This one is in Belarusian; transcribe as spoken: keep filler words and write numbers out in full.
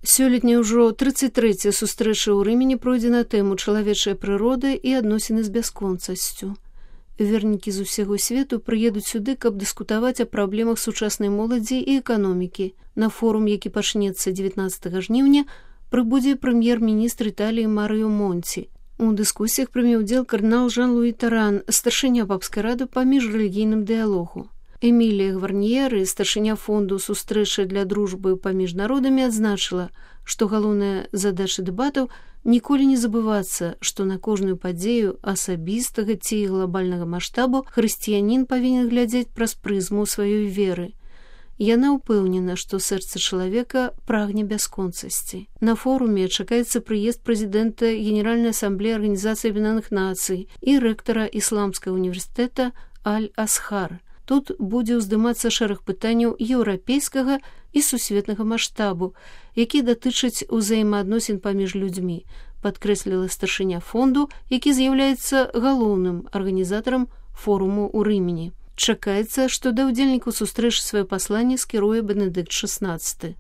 Сёлетня ўжо трыццаць трэцяя сустрэча ў Рымені пройдзе на тэму чалавечай прыроды і адносіны з бясконцасцю. Вернікі з усяго свету прыедуць сюды, каб дыскутаваць о праблемах сучаснай моладзі і эканомікі. На форум, які пачнецца дзевятнаццатага жніўня, прыбудзе прэм'ер-міністр Італіі Марыё Монці. У дыскусіях прыме ўдзел кардынал Жан-Луі Таран, старшыня папскай рады па міжрэлігійным дыялогу. Эмілія Гварніеры, старшыня фонду «Сустрэча для дружбы паміж народамі», адзначыла, што галоўная задача дэбатаў ніколі не забывацца, што на кожную падзею асабістага ці глобальнага маштабу хрысціянін павінен глядзець праз прызму сваёй веры. Яна ўпэўнена, што сэрца чалавека прагне бясконцасці. На форуме чакаецца прыезд прэзідэнта Генеральнай асамблеі Арганізацыі Аб'яднаных Нацый і рэктара Ісламскага універсітэта Аль-Асхар. Тут будзе ўздымацца шэраг пытанняў еўрапейскага і сусветнага маштабу, які датычаць узаемаадносін паміж людзьмі, падкрэсліла старшыня фонду, які з'яўляецца галоўным арганізатарам форуму ў Рымені. Чакаецца, што да ўдзельнікаў сустрэчы сваё пасланне скіруе Бенедыкт шаснаццаты.